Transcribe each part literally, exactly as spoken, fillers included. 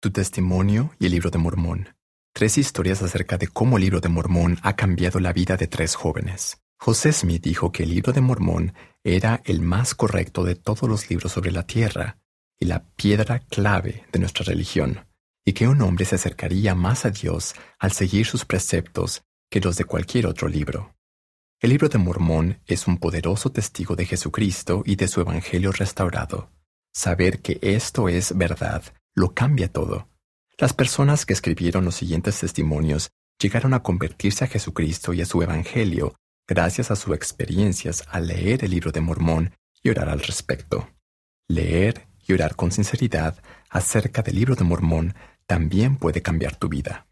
Tu testimonio y el Libro de Mormón. Tres historias acerca de cómo el Libro de Mormón ha cambiado la vida de tres jóvenes. José Smith dijo que el Libro de Mormón era el más correcto de todos los libros sobre la tierra y la piedra clave de nuestra religión, y que un hombre se acercaría más a Dios al seguir sus preceptos que los de cualquier otro libro. El Libro de Mormón es un poderoso testigo de Jesucristo y de su Evangelio restaurado. Saber que esto es verdad lo cambia todo. Las personas que escribieron los siguientes testimonios llegaron a convertirse a Jesucristo y a su Evangelio gracias a sus experiencias al leer el Libro de Mormón y orar al respecto. Leer y orar con sinceridad acerca del Libro de Mormón también puede cambiar tu vida.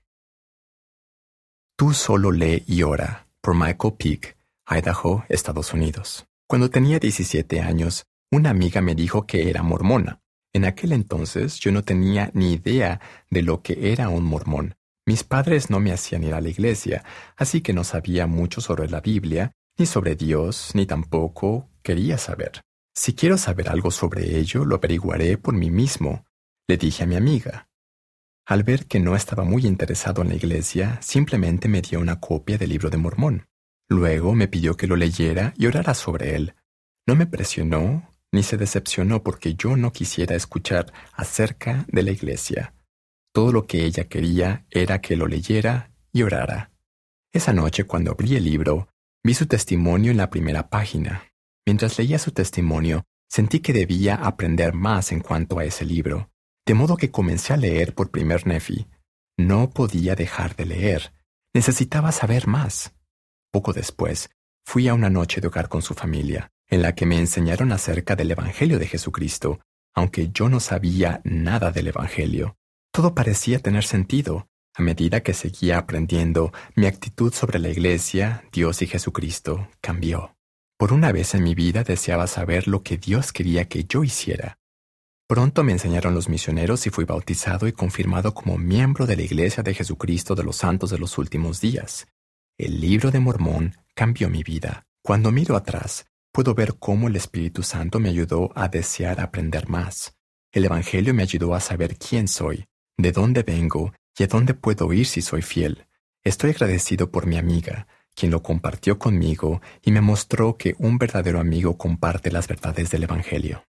Tú solo lee y ora, por Michael Peake, Idaho, Estados Unidos. Cuando tenía diecisiete años, una amiga me dijo que era mormona. En aquel entonces yo no tenía ni idea de lo que era un mormón. Mis padres no me hacían ir a la iglesia, así que no sabía mucho sobre la Biblia, ni sobre Dios, ni tampoco quería saber. Si quiero saber algo sobre ello, lo averiguaré por mí mismo, le dije a mi amiga. Al ver que no estaba muy interesado en la iglesia, simplemente me dio una copia del Libro de Mormón. Luego me pidió que lo leyera y orara sobre él. No me presionó ni se decepcionó porque yo no quisiera escuchar acerca de la iglesia. Todo lo que ella quería era que lo leyera y orara. Esa noche, cuando abrí el libro, vi su testimonio en la primera página. Mientras leía su testimonio, sentí que debía aprender más en cuanto a ese libro, de modo que comencé a leer por primer Nefi. No podía dejar de leer. Necesitaba saber más. Poco después, fui a una noche de hogar con su familia, en la que me enseñaron acerca del Evangelio de Jesucristo, aunque yo no sabía nada del Evangelio. Todo parecía tener sentido. A medida que seguía aprendiendo, mi actitud sobre la Iglesia, Dios y Jesucristo cambió. Por una vez en mi vida deseaba saber lo que Dios quería que yo hiciera. Pronto me enseñaron los misioneros y fui bautizado y confirmado como miembro de la Iglesia de Jesucristo de los Santos de los Últimos Días. El Libro de Mormón cambió mi vida. Cuando miro atrás, puedo ver cómo el Espíritu Santo me ayudó a desear aprender más. El Evangelio me ayudó a saber quién soy, de dónde vengo y a dónde puedo ir si soy fiel. Estoy agradecido por mi amiga, quien lo compartió conmigo y me mostró que un verdadero amigo comparte las verdades del Evangelio.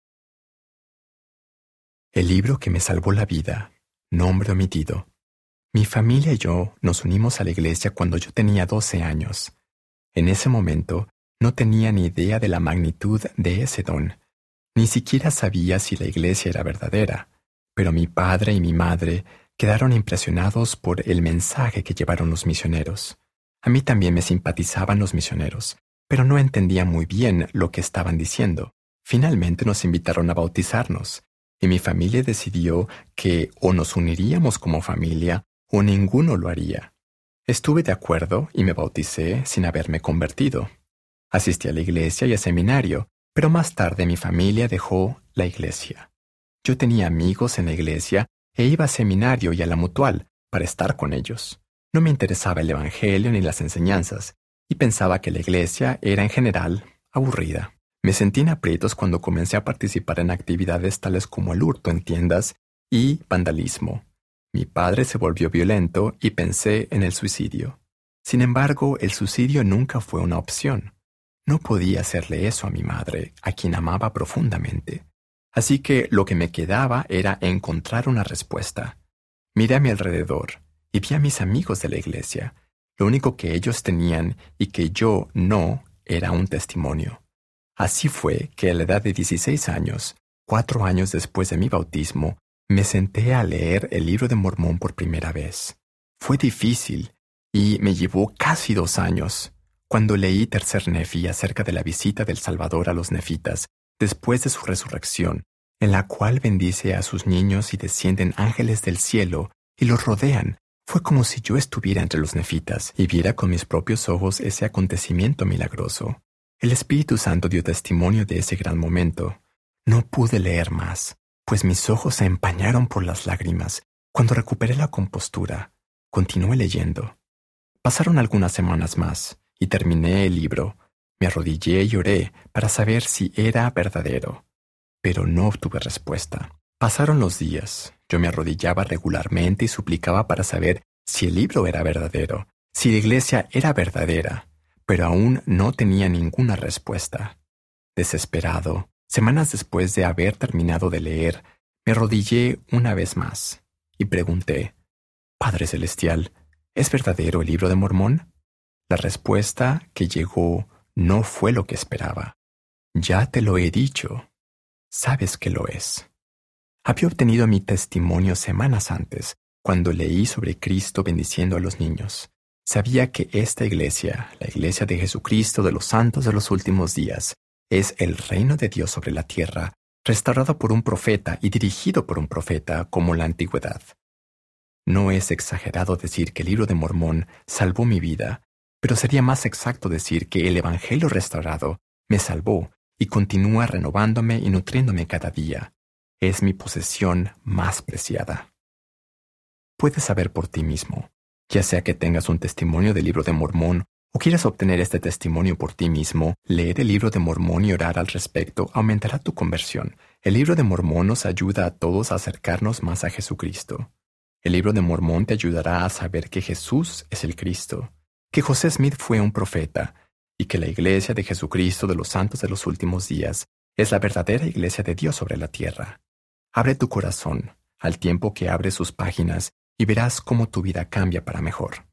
El libro que me salvó la vida, nombre omitido. Mi familia y yo nos unimos a la iglesia cuando yo tenía doce años. En ese momento, no tenía ni idea de la magnitud de ese don. Ni siquiera sabía si la iglesia era verdadera, pero mi padre y mi madre quedaron impresionados por el mensaje que llevaron los misioneros. A mí también me simpatizaban los misioneros, pero no entendía muy bien lo que estaban diciendo. Finalmente nos invitaron a bautizarnos, y mi familia decidió que o nos uniríamos como familia o ninguno lo haría. Estuve de acuerdo y me bauticé sin haberme convertido. Asistí a la iglesia y al seminario, pero más tarde mi familia dejó la iglesia. Yo tenía amigos en la iglesia e iba al seminario y a la mutual para estar con ellos. No me interesaba el evangelio ni las enseñanzas, y pensaba que la iglesia era en general aburrida. Me sentí en aprietos cuando comencé a participar en actividades tales como el hurto en tiendas y vandalismo. Mi padre se volvió violento y pensé en el suicidio. Sin embargo, el suicidio nunca fue una opción. No podía hacerle eso a mi madre, a quien amaba profundamente. Así que lo que me quedaba era encontrar una respuesta. Miré a mi alrededor y vi a mis amigos de la iglesia. Lo único que ellos tenían y que yo no era un testimonio. Así fue que a la edad de dieciséis años, cuatro años después de mi bautismo, me senté a leer el Libro de Mormón por primera vez. Fue difícil y me llevó casi dos años. Cuando leí Tercer Nefi acerca de la visita del Salvador a los nefitas después de su resurrección, en la cual bendice a sus niños y descienden ángeles del cielo y los rodean, fue como si yo estuviera entre los nefitas y viera con mis propios ojos ese acontecimiento milagroso. El Espíritu Santo dio testimonio de ese gran momento. No pude leer más, pues mis ojos se empañaron por las lágrimas. Cuando recuperé la compostura, continué leyendo. Pasaron algunas semanas más y terminé el libro. Me arrodillé y oré para saber si era verdadero, pero no obtuve respuesta. Pasaron los días. Yo me arrodillaba regularmente y suplicaba para saber si el libro era verdadero, si la iglesia era verdadera, pero aún no tenía ninguna respuesta. Desesperado, semanas después de haber terminado de leer, me arrodillé una vez más y pregunté: Padre Celestial, ¿es verdadero el libro de Mormón? La respuesta que llegó no fue lo que esperaba. Ya te lo he dicho. Sabes que lo es. Había obtenido mi testimonio semanas antes, cuando leí sobre Cristo bendiciendo a los niños. Sabía que esta iglesia, la iglesia de Jesucristo de los santos de los últimos días, es el reino de Dios sobre la tierra, restaurado por un profeta y dirigido por un profeta como la antigüedad. No es exagerado decir que el libro de Mormón salvó mi vida, pero sería más exacto decir que el Evangelio restaurado me salvó y continúa renovándome y nutriéndome cada día. Es mi posesión más preciada. Puedes saber por ti mismo, ya sea que tengas un testimonio del libro de Mormón o quieras obtener este testimonio por ti mismo, leer el libro de Mormón y orar al respecto aumentará tu conversión. El libro de Mormón nos ayuda a todos a acercarnos más a Jesucristo. El libro de Mormón te ayudará a saber que Jesús es el Cristo, que José Smith fue un profeta y que la iglesia de Jesucristo de los santos de los últimos días es la verdadera iglesia de Dios sobre la tierra. Abre tu corazón al tiempo que abres sus páginas y verás cómo tu vida cambia para mejor.